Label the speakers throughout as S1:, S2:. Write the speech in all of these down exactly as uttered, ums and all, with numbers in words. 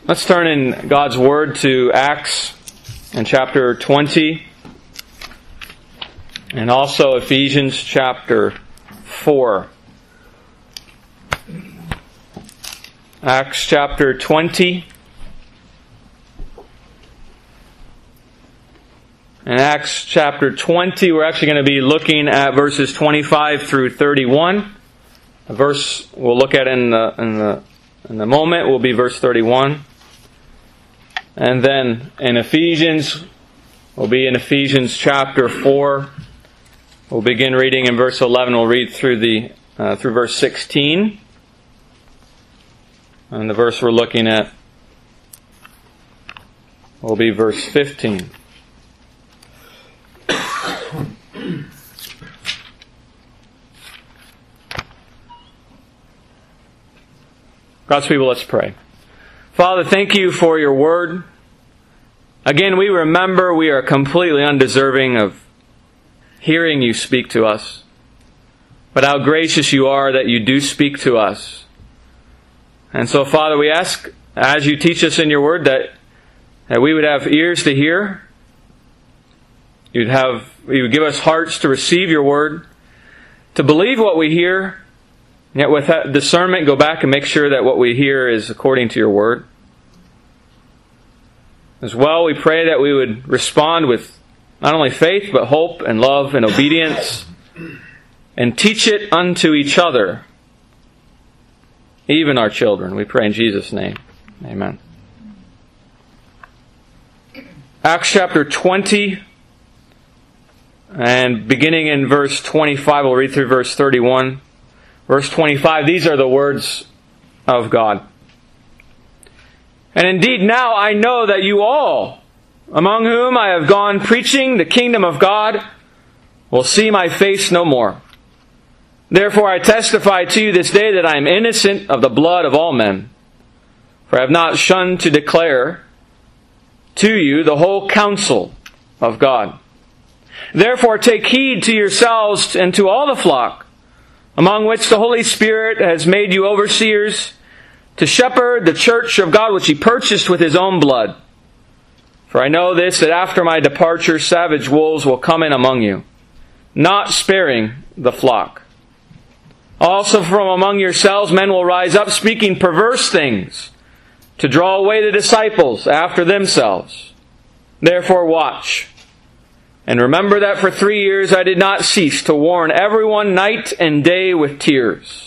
S1: Let's turn in God's Word to Acts in chapter twenty and also Ephesians chapter four. Acts chapter twenty. In Acts chapter twenty, we're actually going to be looking at verses twenty-five through thirty-one. A verse we'll look at in the in the in the moment will be verse thirty-one. And then in Ephesians, we'll be in Ephesians chapter four. We'll begin reading in verse eleven. We'll read through the uh, through verse sixteen. And the verse we're looking at will be verse fifteen. God's people, let's pray. Father, thank you for your word. Again, we remember we are completely undeserving of hearing you speak to us. But how gracious you are that you do speak to us. And so, Father, we ask, as you teach us in your word, that, that we would have ears to hear. You'd have, you would give us hearts to receive your word, to believe what we hear, yet with that discernment, go back and make sure that what we hear is according to your word. As well, we pray that we would respond with not only faith, but hope and love and obedience, and teach it unto each other, even our children. We pray in Jesus' name. Amen. Acts chapter twenty, and beginning in verse twenty-five, we'll read through verse thirty-one. Verse twenty-five, these are the words of God. And indeed now I know that you all, among whom I have gone preaching the kingdom of God, will see my face no more. Therefore I testify to you this day that I am innocent of the blood of all men. For I have not shunned to declare to you the whole counsel of God. Therefore take heed to yourselves and to all the flock, among which the Holy Spirit has made you overseers, to shepherd the church of God which He purchased with His own blood. For I know this, that after my departure savage wolves will come in among you, not sparing the flock. Also from among yourselves men will rise up, speaking perverse things, to draw away the disciples after themselves. Therefore watch. And remember that for three years I did not cease to warn everyone night and day with tears.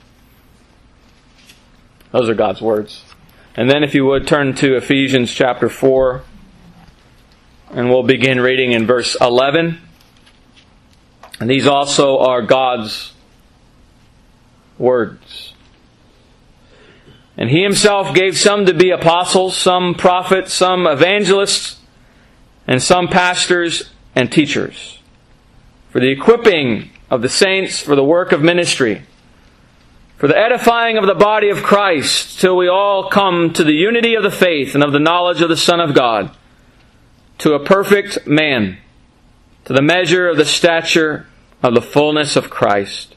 S1: Those are God's words. And then if you would turn to Ephesians chapter four, and we'll begin reading in verse eleven. And these also are God's words. And He Himself gave some to be apostles, some prophets, some evangelists, and some pastors and teachers, for the equipping of the saints for the work of ministry, for the edifying of the body of Christ, till we all come to the unity of the faith and of the knowledge of the Son of God, to a perfect man, to the measure of the stature of the fullness of Christ,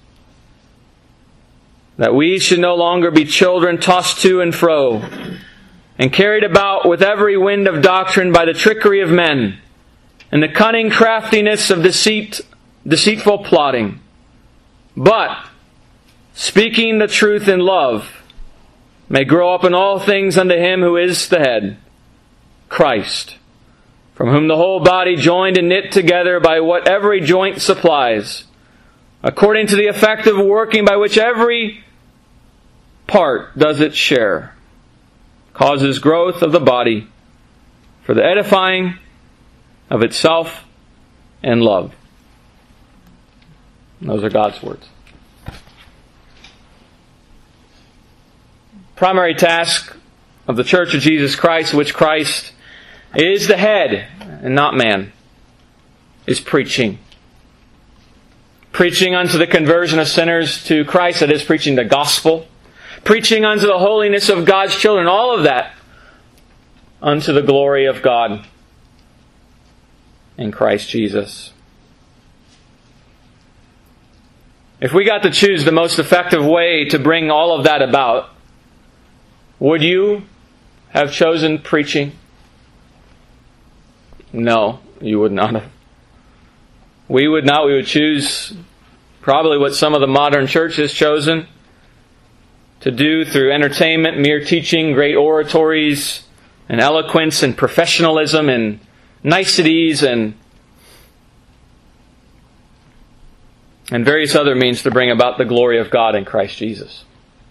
S1: that we should no longer be children tossed to and fro, and carried about with every wind of doctrine by the trickery of men, and the cunning craftiness of deceit, deceitful plotting. But, speaking the truth in love, may grow up in all things unto Him who is the head, Christ, from whom the whole body joined and knit together by what every joint supplies, according to the effective working by which every part does its share, causes growth of the body for the edifying of itself and love. Those are God's words. Primary task of the Church of Jesus Christ, which Christ is the head and not man, is preaching. Preaching unto the conversion of sinners to Christ, that is, preaching the gospel. Preaching unto the holiness of God's children, all of that unto the glory of God in Christ Jesus. If we got to choose the most effective way to bring all of that about, would you have chosen preaching? No, you would not have. We would not. We would choose probably what some of the modern church has chosen to do through entertainment, mere teaching, great oratories, and eloquence, and professionalism, and niceties, and and various other means to bring about the glory of God in Christ Jesus.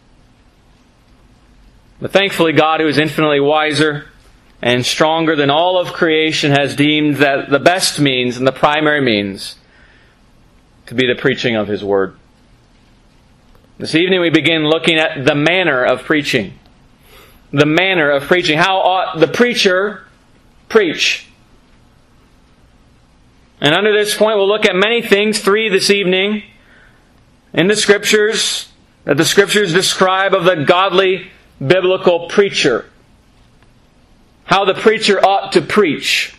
S1: But thankfully, God, who is infinitely wiser and stronger than all of creation, has deemed that the best means and the primary means to be the preaching of His Word. This evening we begin looking at the manner of preaching. The manner of preaching. How ought the preacher preach? And under this point we'll look at many things, three this evening, in the Scriptures, that the Scriptures describe of the godly biblical preacher. How the preacher ought to preach.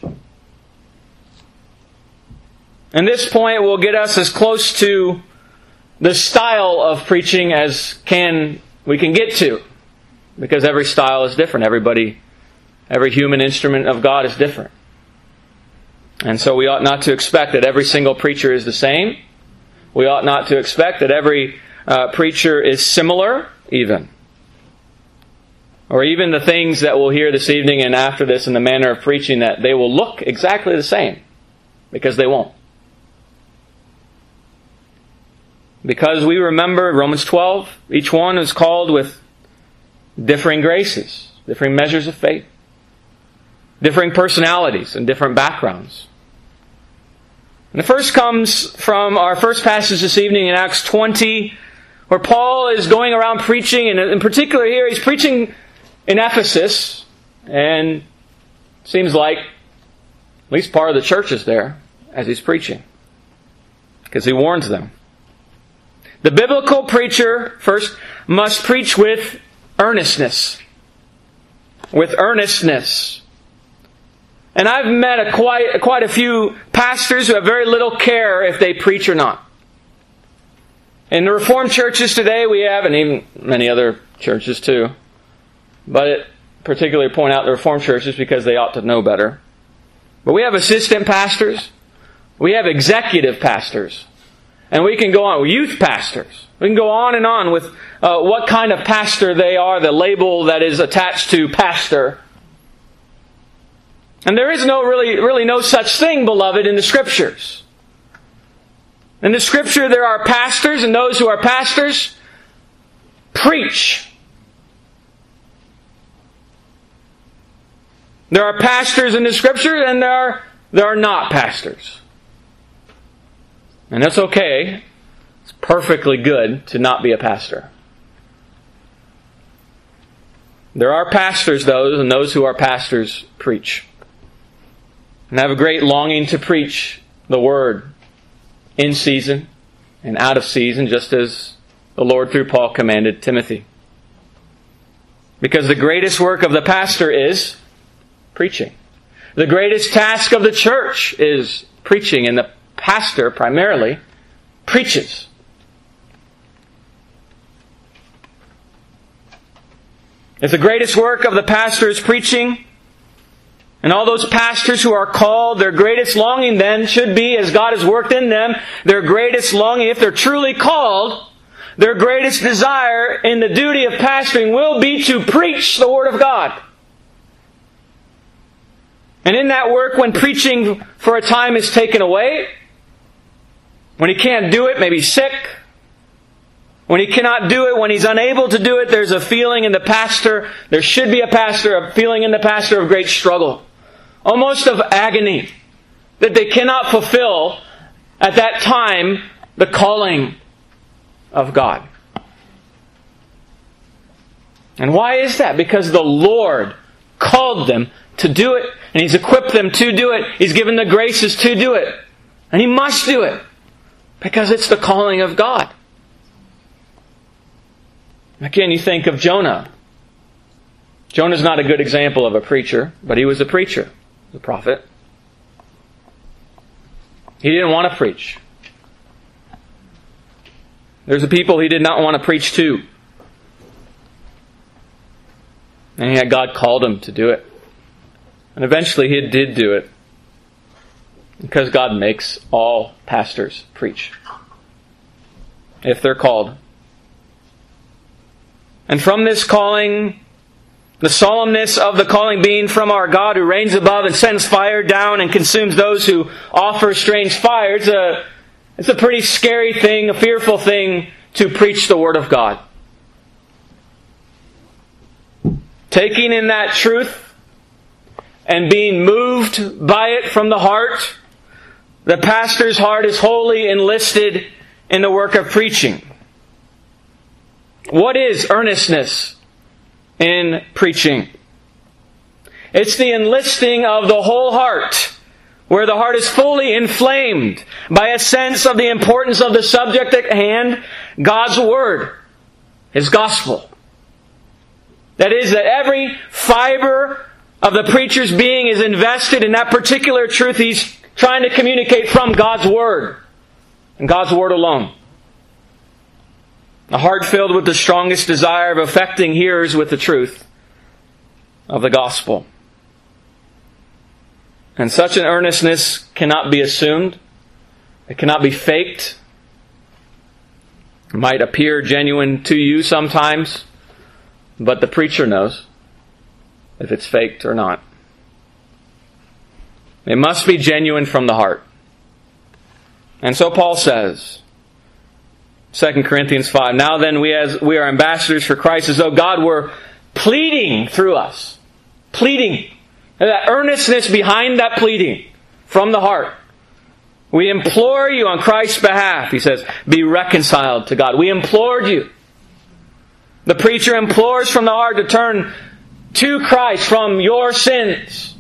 S1: And this point will get us as close to the style of preaching as can we can get to. Because every style is different. Everybody, every human instrument of God is different. And so we ought not to expect that every single preacher is the same. We ought not to expect that every uh, preacher is similar, even. Or even the things that we'll hear this evening and after this in the manner of preaching, that they will look exactly the same. Because they won't. Because we remember Romans twelve, each one is called with differing graces, differing measures of faith, differing personalities and different backgrounds. And the first comes from our first passage this evening in Acts twenty, where Paul is going around preaching, and in particular here he's preaching in Ephesus, and it seems like at least part of the church is there as he's preaching, because he warns them. The biblical preacher, first, must preach with earnestness. With earnestness. And I've met a quite, quite a few pastors who have very little care if they preach or not. In the Reformed churches today we have, and even many other churches too, but it particularly point out the Reformed churches because they ought to know better. But we have assistant pastors. We have executive pastors. And we can go on with youth pastors. We can go on and on with uh, what kind of pastor they are, the label that is attached to pastor. And there is no really, really no such thing, beloved, in the Scriptures. In the Scripture there are pastors, and those who are pastors preach. There are pastors in the Scripture, and there are, there are not pastors. And that's okay. It's perfectly good to not be a pastor. There are pastors, those, and those who are pastors preach. And have a great longing to preach the Word in season and out of season, just as the Lord through Paul commanded Timothy. Because the greatest work of the pastor is preaching. The greatest task of the church is preaching, and the pastor primarily preaches. If the greatest work of the pastor is preaching, and all those pastors who are called, their greatest longing then should be, as God has worked in them, their greatest longing, if they're truly called, their greatest desire in the duty of pastoring will be to preach the Word of God. And in that work, when preaching for a time is taken away, when he can't do it, maybe sick. When he cannot do it, when he's unable to do it, there's a feeling in the pastor, there should be a pastor, a feeling in the pastor of great struggle. Almost of agony. That they cannot fulfill at that time the calling of God. And why is that? Because the Lord called them to do it, and He's equipped them to do it. He's given the graces to do it. And He must do it. Because it's the calling of God. Again, you think of Jonah. Jonah's not a good example of a preacher, but he was a preacher, a prophet. He didn't want to preach. There's a people he did not want to preach to. And yet God called him to do it. And eventually he did do it. Because God makes all pastors preach. If they're called. And from this calling, the solemnness of the calling being from our God who reigns above and sends fire down and consumes those who offer strange fire, it's a, it's a pretty scary thing, a fearful thing to preach the Word of God. Taking in that truth and being moved by it from the heart, the pastor's heart is wholly enlisted in the work of preaching. What is earnestness in preaching? It's the enlisting of the whole heart, where the heart is fully inflamed by a sense of the importance of the subject at hand, God's Word, His Gospel. That is, that every fiber of the preacher's being is invested in that particular truth he's trying to communicate from God's Word, and God's Word alone. A heart filled with the strongest desire of affecting hearers with the truth of the gospel. And such an earnestness cannot be assumed. It cannot be faked. It might appear genuine to you sometimes, but the preacher knows if it's faked or not. It must be genuine from the heart. And so Paul says, Second Corinthians five, now then we as we are ambassadors for Christ, as though God were pleading through us. Pleading. And that earnestness behind that pleading from the heart. We implore you on Christ's behalf, he says, be reconciled to God. We implored you. The preacher implores from the heart to turn to Christ from your sins.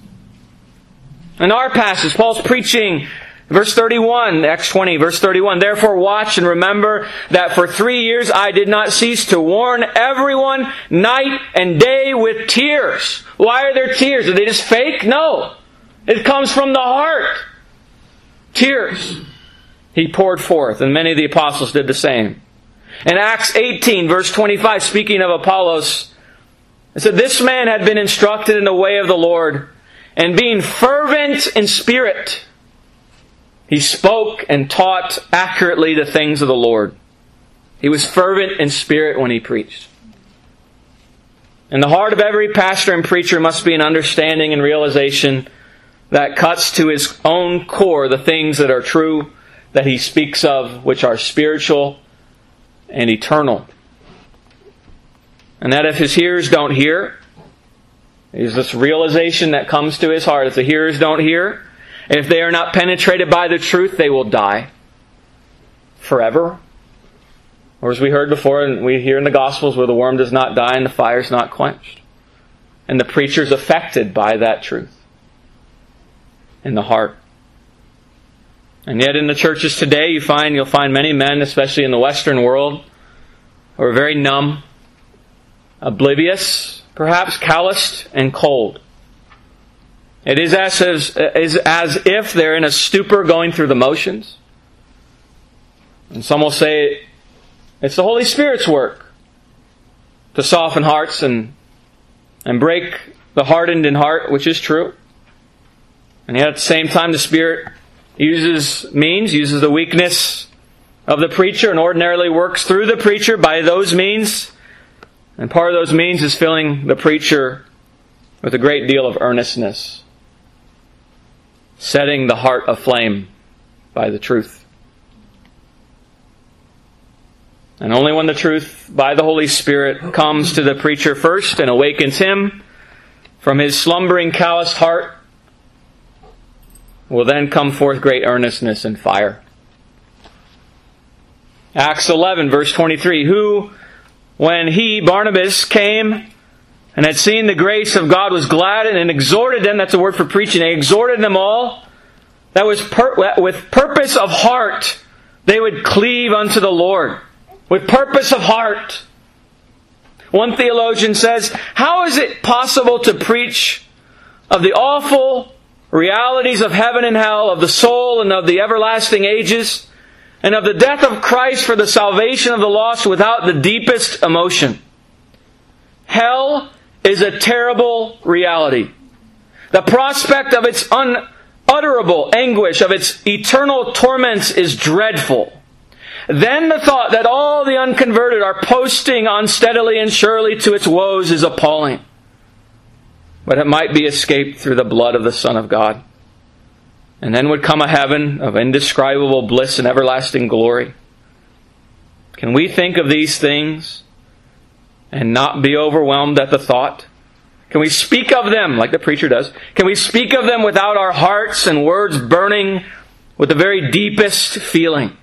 S1: In our passage, Paul's preaching verse thirty-one, Acts twenty, verse thirty-one, therefore watch and remember that for three years I did not cease to warn everyone night and day with tears. Why are there tears? Are they just fake? No. It comes from the heart. Tears. He poured forth, and many of the apostles did the same. In Acts eighteen, verse twenty-five, speaking of Apollos, it said, this man had been instructed in the way of the Lord, and being fervent in spirit, he spoke and taught accurately the things of the Lord. He was fervent in spirit when he preached. In the heart of every pastor and preacher must be an understanding and realization that cuts to his own core the things that are true, that he speaks of, which are spiritual and eternal. And that if his hearers don't hear, there's this realization that comes to his heart. If the hearers don't hear, if they are not penetrated by the truth, they will die forever. Or as we heard before, and we hear in the Gospels, where the worm does not die and the fire is not quenched. And the preacher is affected by that truth in the heart. And yet in the churches today, you find, you'll find many men, especially in the Western world, who are very numb, oblivious, perhaps calloused and cold. It is as, as, is as if they're in a stupor going through the motions. And some will say it's the Holy Spirit's work to soften hearts and, and break the hardened in heart, which is true. And yet at the same time, the Spirit uses means, uses the weakness of the preacher and ordinarily works through the preacher by those means. And part of those means is filling the preacher with a great deal of earnestness, setting the heart aflame by the truth. And only when the truth by the Holy Spirit comes to the preacher first and awakens him from his slumbering, calloused heart, will then come forth great earnestness and fire. Acts eleven, verse twenty-three, who, when he, Barnabas, came and had seen the grace of God, was glad and exhorted them, that's a word for preaching, he exhorted them all, that was per- with purpose of heart, they would cleave unto the Lord. With purpose of heart. One theologian says, how is it possible to preach of the awful realities of heaven and hell, of the soul and of the everlasting ages, and of the death of Christ for the salvation of the lost without the deepest emotion? Hell is a terrible reality. The prospect of its unutterable anguish, of its eternal torments is dreadful. Then the thought that all the unconverted are posting unsteadily and surely to its woes is appalling. But it might be escaped through the blood of the Son of God. And then would come a heaven of indescribable bliss and everlasting glory. Can we think of these things and not be overwhelmed at the thought? Can we speak of them like the preacher does? Can we speak of them without our hearts and words burning with the very deepest feeling?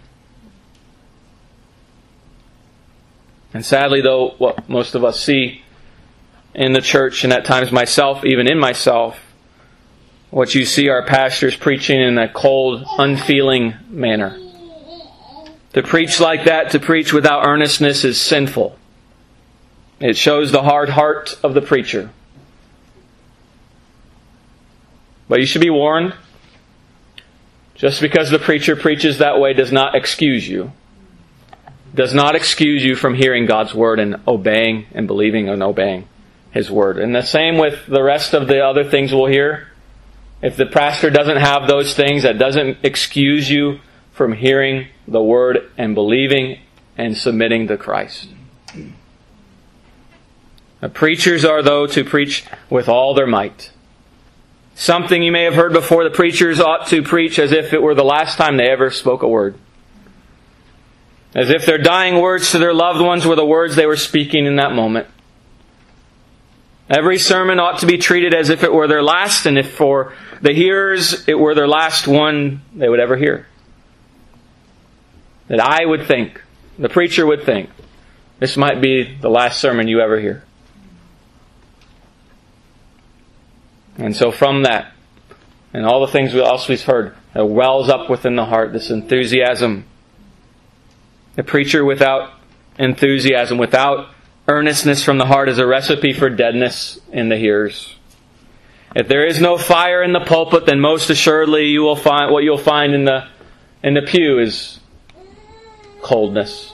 S1: And sadly, though, what most of us see in the church, and at times myself, even in myself, what you see are pastors preaching in a cold, unfeeling manner. To preach like that, to preach without earnestness, is sinful. It shows the hard heart of the preacher. But you should be warned. Just because the preacher preaches that way does not excuse you. Does not excuse you from hearing God's Word and obeying and believing and obeying His Word. And the same with the rest of the other things we'll hear. If the pastor doesn't have those things, that doesn't excuse you from hearing the Word and believing and submitting to Christ. The preachers are, though, to preach with all their might. Something you may have heard before, the preachers ought to preach as if it were the last time they ever spoke a word. As if their dying words to their loved ones were the words they were speaking in that moment. Every sermon ought to be treated as if it were their last, and if for the hearers it were their last one they would ever hear. That I would think, the preacher would think, this might be the last sermon you ever hear. And so from that, and all the things else we've heard, it wells up within the heart, this enthusiasm. The preacher without enthusiasm, without earnestness from the heart, is a recipe for deadness in the hearers. If there is no fire in the pulpit, then most assuredly you will find what you'll find in the in the pew is coldness.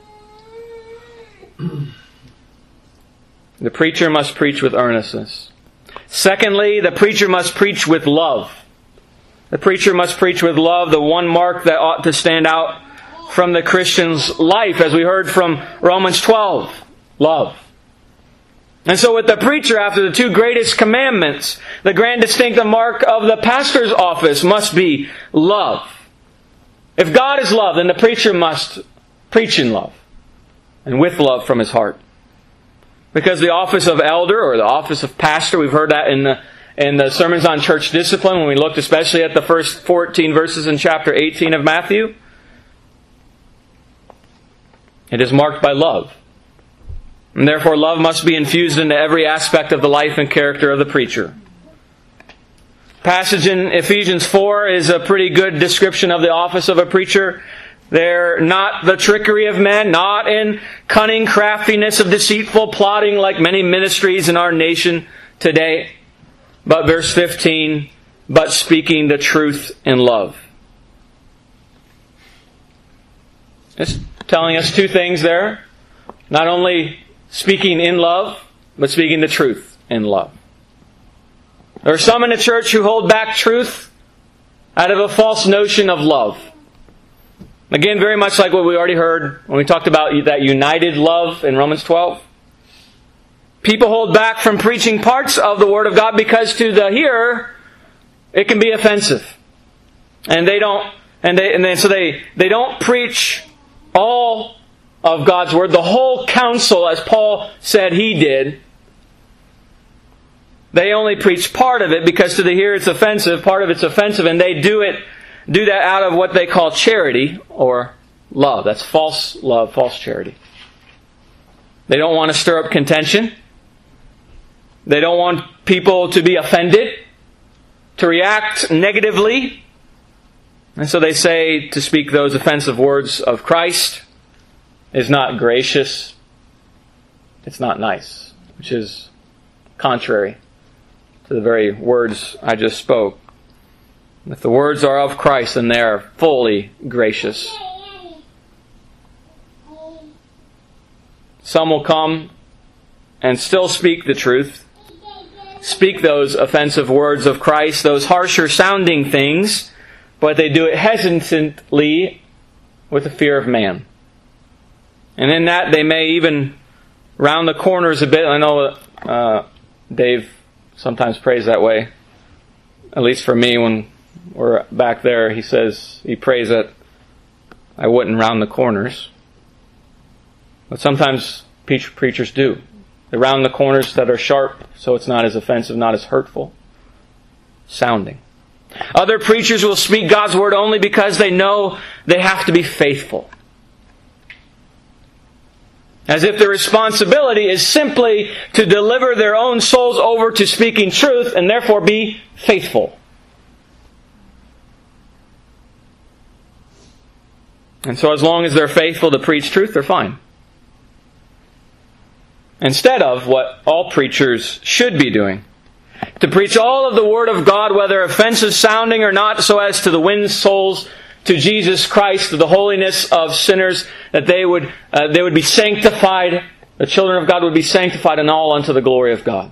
S1: The preacher must preach with earnestness. Secondly, the preacher must preach with love. The preacher must preach with love, the one mark that ought to stand out from the Christian's life, as we heard from Romans twelve. Love. And so with the preacher, after the two greatest commandments, the grand distinctive mark of the pastor's office must be love. If God is love, then the preacher must preach in love and with love from his heart. Because the office of elder or the office of pastor, we've heard that in the in the sermons on church discipline when we looked especially at the first fourteen verses in chapter eighteen of Matthew. It is marked by love. And therefore love must be infused into every aspect of the life and character of the preacher. Passage in Ephesians four is a pretty good description of the office of a preacher. They're not the trickery of men, not in cunning craftiness of deceitful plotting like many ministries in our nation today. But verse fifteen, but speaking the truth in love. It's telling us two things there. Not only speaking in love, but speaking the truth in love. There are some in the church who hold back truth out of a false notion of love. Again, very much like what we already heard when we talked about that united love in Romans twelve. People hold back from preaching parts of the Word of God because to the hearer it can be offensive. And they don't and they and then so they, they don't preach all of God's Word, the whole counsel, as Paul said he did. They only preach part of it because to the hearer it's offensive, part of it's offensive, and they do it do that out of what they call charity or love. That's false love, false charity. They don't want to stir up contention. They don't want people to be offended, to react negatively. And so they say to speak those offensive words of Christ is not gracious. It's not nice, which is contrary to the very words I just spoke. If the words are of Christ, then they are fully gracious. Some will come and still speak the truth, speak those offensive words of Christ, those harsher sounding things, but they do it hesitantly with the fear of man. And in that they may even round the corners a bit. I know uh, Dave sometimes prays that way. At least for me, when we're back there, he says, he prays that I wouldn't round the corners. But sometimes preachers do. They round the corners that are sharp, so it's not as offensive, not as hurtful sounding. Other preachers will speak God's word only because they know they have to be faithful. As if their responsibility is simply to deliver their own souls over to speaking truth and therefore be faithful. And so as long as they're faithful to preach truth, they're fine. Instead of what all preachers should be doing. To preach all of the Word of God, whether offensive sounding or not, so as to win souls to Jesus Christ, to the holiness of sinners, that they would uh, they would be sanctified, the children of God would be sanctified, and all unto the glory of God.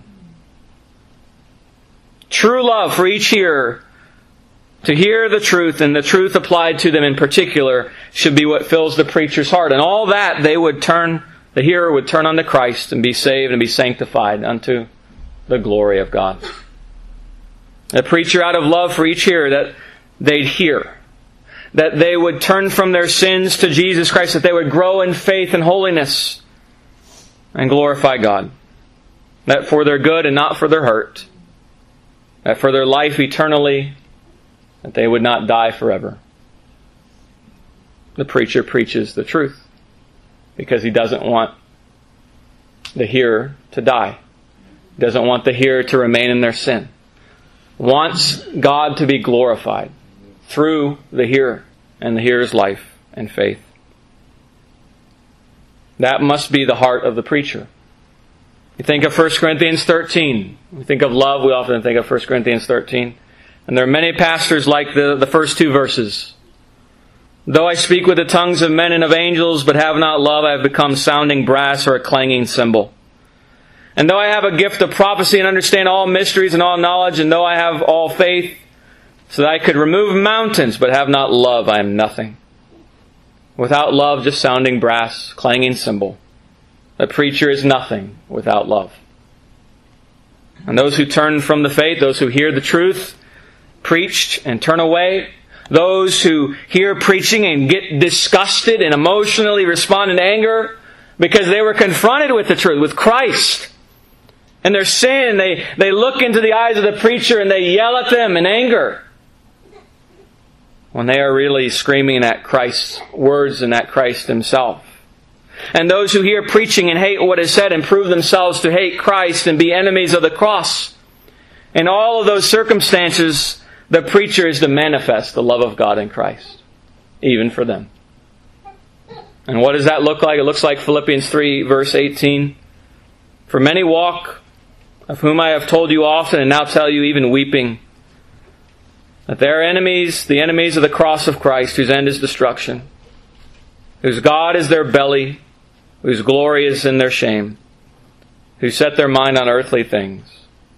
S1: True love for each hearer, to hear the truth, and the truth applied to them in particular, should be what fills the preacher's heart. And all that they would turn, the hearer would turn unto Christ and be saved and be sanctified unto the glory of God. The preacher, out of love for each hearer, that they'd hear, that they would turn from their sins to Jesus Christ, that they would grow in faith and holiness and glorify God. That for their good and not for their hurt, that for their life eternally, that they would not die forever. The preacher preaches the truth because he doesn't want the hearer to die. He doesn't want the hearer to remain in their sin. Wants God to be glorified through the hearer and the hearer's life and faith. That must be the heart of the preacher. You think of First Corinthians thirteen. We think of love, we often think of First Corinthians thirteen. And there are many pastors like the, the first two verses. Though I speak with the tongues of men and of angels, but have not love, I have become sounding brass or a clanging cymbal. And though I have a gift of prophecy and understand all mysteries and all knowledge, and though I have all faith, so that I could remove mountains, but have not love, I am nothing. Without love, just sounding brass, clanging cymbal. The preacher is nothing without love. And those who turn from the faith, those who hear the truth preached and turn away, those who hear preaching and get disgusted and emotionally respond in anger because they were confronted with the truth, with Christ and their sin, they, they look into the eyes of the preacher and they yell at them in anger, when they are really screaming at Christ's words and at Christ Himself. And those who hear preaching and hate what is said and prove themselves to hate Christ and be enemies of the cross. In all of those circumstances, the preacher is to manifest the love of God in Christ, even for them. And what does that look like? It looks like Philippians three, verse eighteen. For many walk, of whom I have told you often, and now tell you even weeping, that they are enemies, the enemies of the cross of Christ, whose end is destruction, whose God is their belly, whose glory is in their shame, who set their mind on earthly things.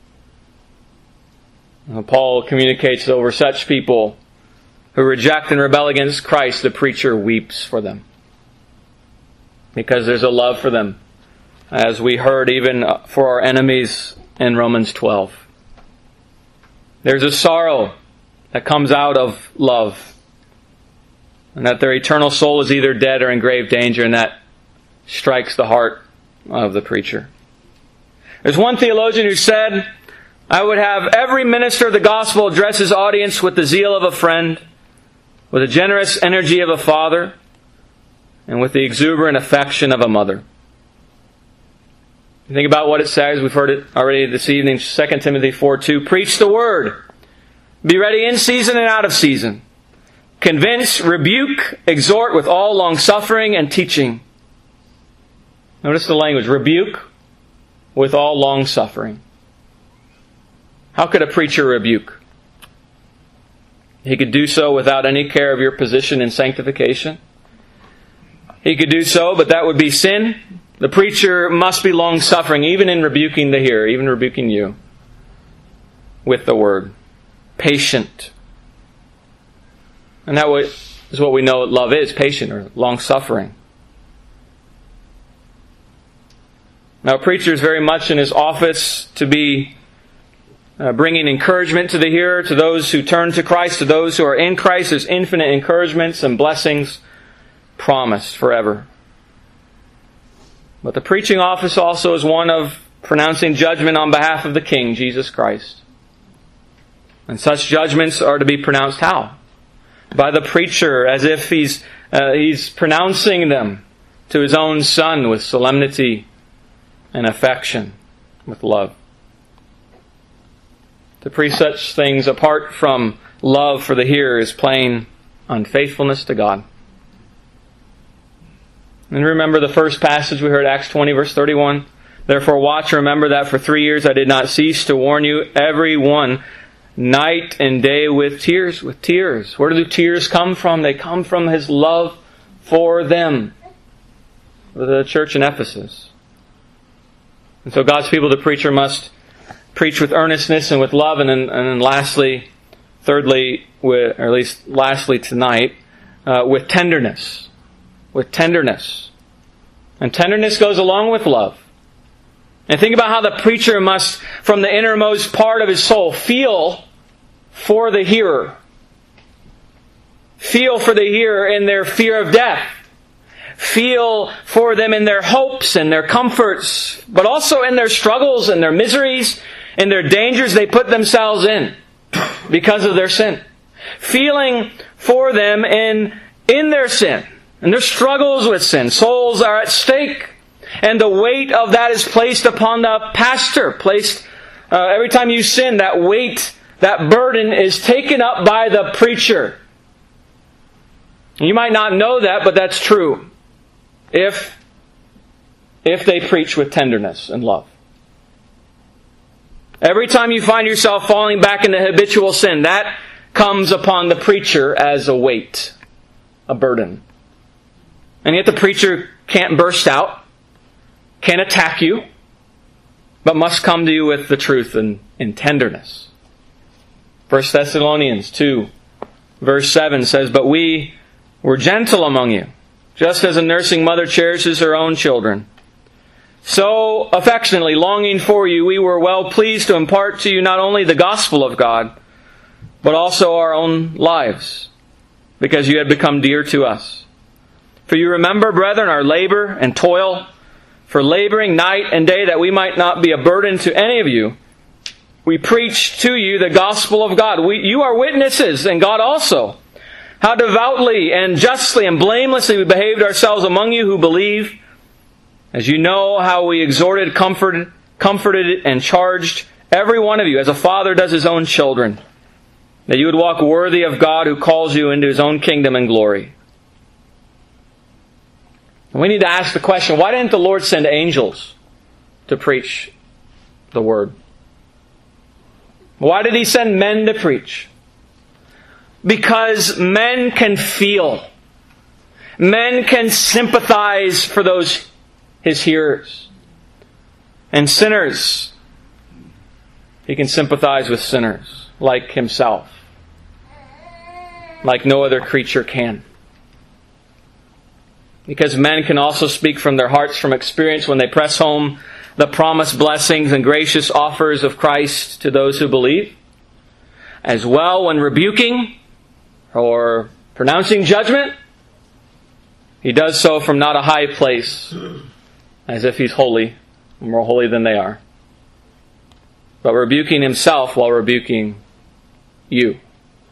S1: Now, Paul communicates over such people who reject and rebel against Christ, the preacher weeps for them, because there's a love for them, as we heard even for our enemies in Romans twelve. There's a sorrow that comes out of love, and that their eternal soul is either dead or in grave danger, and that strikes the heart of the preacher. There's one theologian who said, I would have every minister of the gospel address his audience with the zeal of a friend, with the generous energy of a father, and with the exuberant affection of a mother. You think about what it says, we've heard it already this evening, Second Timothy four two. Preach the word. Be ready in season and out of season. Convince, rebuke, exhort with all long-suffering and teaching. Notice the language. Rebuke with all long-suffering. How could a preacher rebuke? He could do so without any care of your position in sanctification. He could do so, but that would be sin. The preacher must be long-suffering, even in rebuking the hearer, even rebuking you with the word. Patient. And that is what we know love is, patient or long-suffering. Now, a preacher is very much in his office to be uh, bringing encouragement to the hearer, to those who turn to Christ, to those who are in Christ. There's infinite encouragements and blessings promised forever. But the preaching office also is one of pronouncing judgment on behalf of the King, Jesus Christ. And such judgments are to be pronounced how? By the preacher, as if he's uh, he's pronouncing them to his own Son with solemnity and affection, with love. To preach such things apart from love for the hearer is plain unfaithfulness to God. And remember the first passage we heard, Acts twenty, verse thirty-one. Therefore watch and remember that for three years I did not cease to warn you, every one, night and day with tears, with tears. Where do the tears come from? They come from His love for them, for the church in Ephesus. And so God's people, the preacher, must preach with earnestness and with love. And then, and then lastly, thirdly, with, or at least lastly tonight, uh, with tenderness. With tenderness. And tenderness goes along with love. And think about how the preacher must, from the innermost part of his soul, feel for the hearer. Feel for the hearer in their fear of death. Feel for them in their hopes and their comforts, but also in their struggles and their miseries and their dangers they put themselves in because of their sin. Feeling for them in, in their sin and their struggles with sin. Souls are at stake, and the weight of that is placed upon the pastor. Placed uh, every time you sin, that weight, that burden is taken up by the preacher. You might not know that, but that's true. If, if they preach with tenderness and love. Every time you find yourself falling back into habitual sin, that comes upon the preacher as a weight, a burden. And yet the preacher can't burst out, can't attack you, but must come to you with the truth and in tenderness. First Thessalonians two, verse seven says, But we were gentle among you, just as a nursing mother cherishes her own children. So affectionately longing for you, we were well pleased to impart to you not only the gospel of God, but also our own lives, because you had become dear to us. For you remember, brethren, our labor and toil, for laboring night and day that we might not be a burden to any of you. We preach to you the gospel of God. We, you are witnesses, and God also, how devoutly and justly and blamelessly we behaved ourselves among you who believe, as you know how we exhorted, comforted, comforted, and charged every one of you, as a father does his own children, that you would walk worthy of God who calls you into His own kingdom and glory. And we need to ask the question, why didn't the Lord send angels to preach the Word? Why did He send men to preach? Because men can feel. Men can sympathize for those, His hearers. And sinners, He can sympathize with sinners like Himself. Like no other creature can. Because men can also speak from their hearts from experience when they press home the promised blessings and gracious offers of Christ to those who believe. As well, when rebuking or pronouncing judgment, He does so from not a high place, as if He's holy, more holy than they are, but rebuking Himself while rebuking you.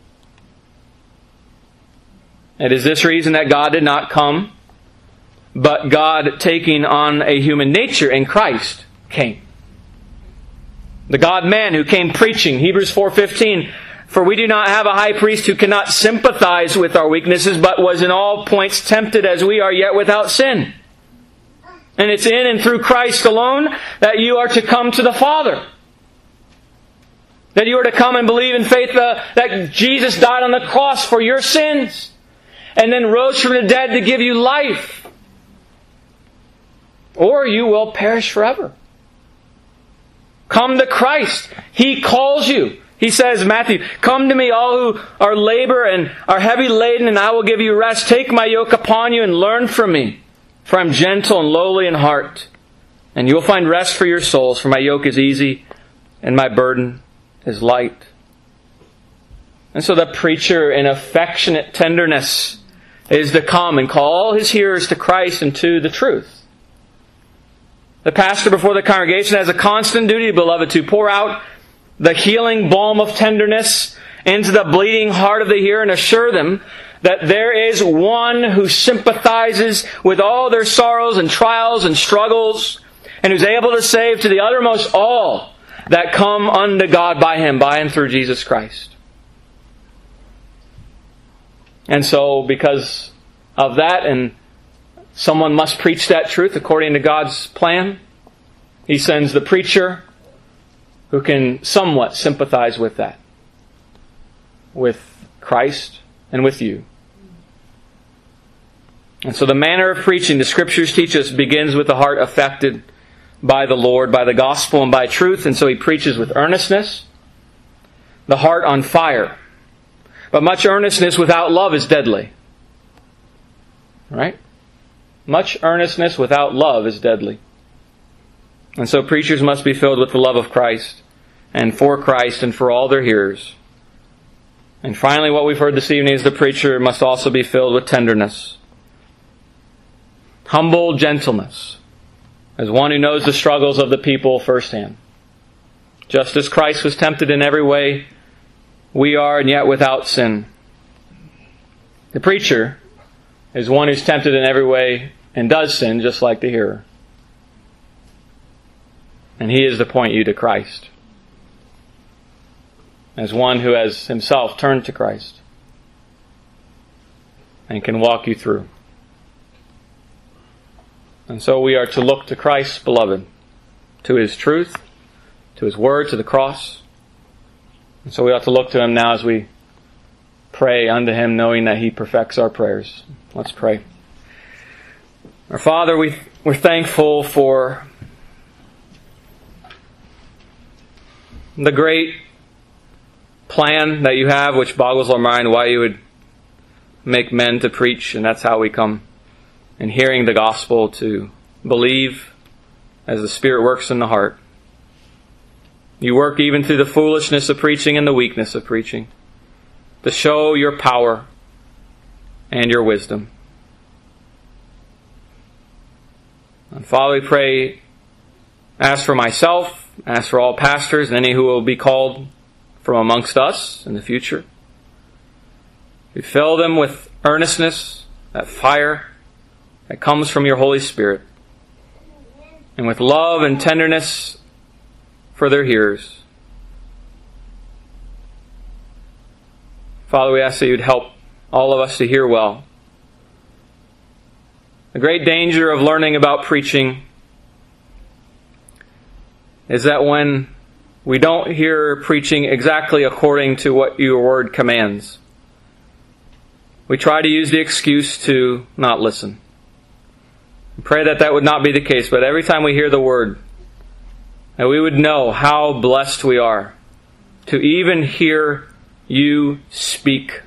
S1: It is this reason that God did not come, but God, taking on a human nature in Christ, came. The God-man who came preaching, Hebrews four fifteen, For we do not have a high priest who cannot sympathize with our weaknesses, but was in all points tempted as we are, yet without sin. And it's in and through Christ alone that you are to come to the Father. That you are to come and believe in faith uh, that Jesus died on the cross for your sins, and then rose from the dead to give you life. or you will perish forever. Come to Christ. He calls you. He says, Matthew, come to me, all who are labor and are heavy laden, and I will give you rest. Take my yoke upon you and learn from me, for I am gentle and lowly in heart, and you will find rest for your souls, for my yoke is easy and my burden is light. And so the preacher, in affectionate tenderness, is to come and call all his hearers to Christ and to the truth. The pastor before the congregation has a constant duty, beloved, to pour out the healing balm of tenderness into the bleeding heart of the hearer and assure them that there is one who sympathizes with all their sorrows and trials and struggles, and who's able to save to the uttermost all that come unto God by Him, by and through Jesus Christ. And so, because of that, and someone must preach that truth according to God's plan, He sends the preacher who can somewhat sympathize with that, with Christ and with you. And so the manner of preaching, the Scriptures teach us, begins with the heart affected by the Lord, by the gospel and by truth. And so he preaches with earnestness, the heart on fire. But much earnestness without love is deadly. Right? Much earnestness without love is deadly. And so preachers must be filled with the love of Christ, and for Christ, and for all their hearers. And finally, what we've heard this evening is the preacher must also be filled with tenderness. Humble gentleness, as one who knows the struggles of the people firsthand. Just as Christ was tempted in every way, we are, and yet without sin. The preacher is one who's tempted in every way and does sin, just like the hearer. And he is to point you to Christ, as one who has himself turned to Christ and can walk you through. And so we are to look to Christ, beloved, to His truth, to His word, to the cross. And so we ought to look to Him now as we pray unto Him, knowing that He perfects our prayers. Let's pray. Our Father, we, we're thankful for the great plan that you have, which boggles our mind, why you would make men to preach, and that's how we come in hearing the gospel to believe as the Spirit works in the heart. You work even through the foolishness of preaching and the weakness of preaching to show your power and your wisdom. And Father, we pray, ask for myself, ask for all pastors and any who will be called from amongst us in the future. We fill them with earnestness, that fire that comes from your Holy Spirit, and with love and tenderness for their hearers. Father, we ask that you'd help all of us to hear well. The great danger of learning about preaching is that when we don't hear preaching exactly according to what your word commands, we try to use the excuse to not listen. We pray that that would not be the case, but every time we hear the word, that we would know how blessed we are to even hear you speak.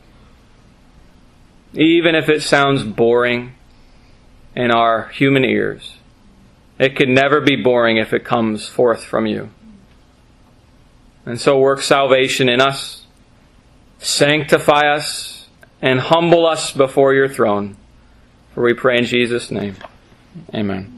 S1: Even if it sounds boring in our human ears, it can never be boring if it comes forth from you. And so work salvation in us, sanctify us, and humble us before your throne. For we pray in Jesus' name. Amen.